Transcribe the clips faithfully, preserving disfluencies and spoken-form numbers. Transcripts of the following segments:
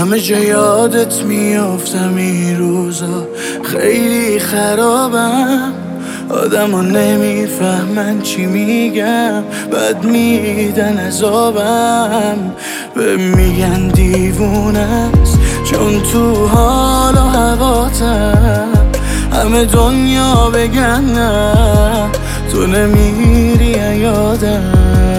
همه جا یادت میافتم این روزا، خیلی خرابم. آدم ها نمیفهمن چی میگم، بد میدن عذابم. به میگن دیوونه است چون تو حال و هواتم. همه دنیا بگن نه تو نمیری یادم.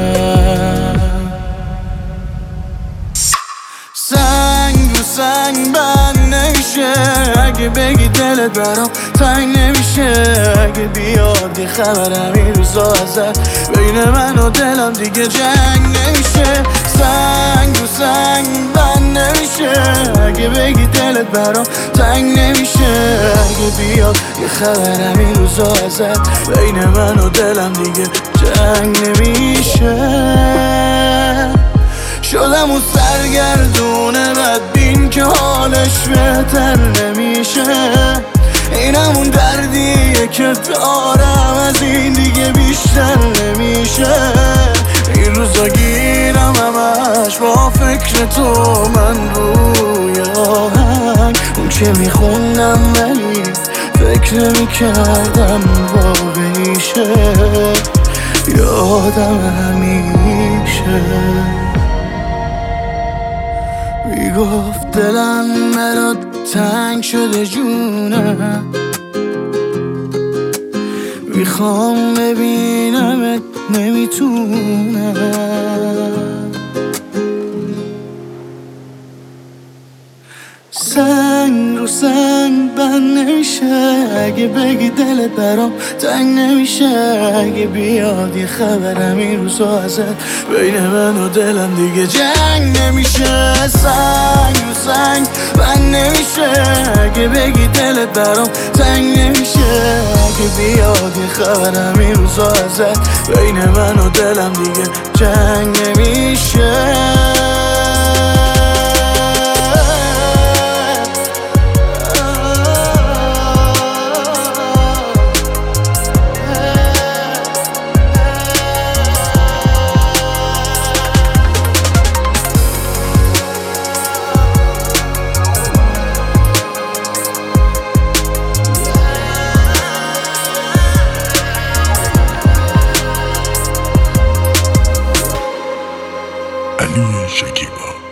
سنگ رو سنگ بند نمیشه، اگه بگی دلت برام تنگ نمیشه. اگه بیاد یه خبرم این روزا ازت، بین من و دلم دیگه جنگ نمیشه. سنگ رو سنگ بند نمیشه، اگه بگی دلت برام تنگ نمیشه. اگه بیاد یه خبرم این روزا ازت، بین من و دلم دیگه جنگ نمیشه. شدم اون سرگردونه بدبین که حالش بهتر نمیشه. این همون دردیه که دارم، از این دیگه بیشتر نمیشه. این روزا گیرم همش با فکر تو، من روی آهنگ اون که میخوندم ولی فکر نمیکردم واقعیشه. یادم همیشه میگفت دلم برات تنگ شده جونم، میخوام ببینمت نمیتونم. سنگ رو سنگ بند نمیشه، اگه بگی دلت برام تنگ نمیشه. اگه بیاد یه خبرم این روزا ازت، بین من و دلم دیگه جنگ نمیشه. سنگ رو سنگ بند نمیشه، اگه بگی دلت برام تنگ نمیشه. اگه بیاد یه خبرم این روزا ازت، بین من و دلم دیگه جنگ نمیشه. علی شکیبا.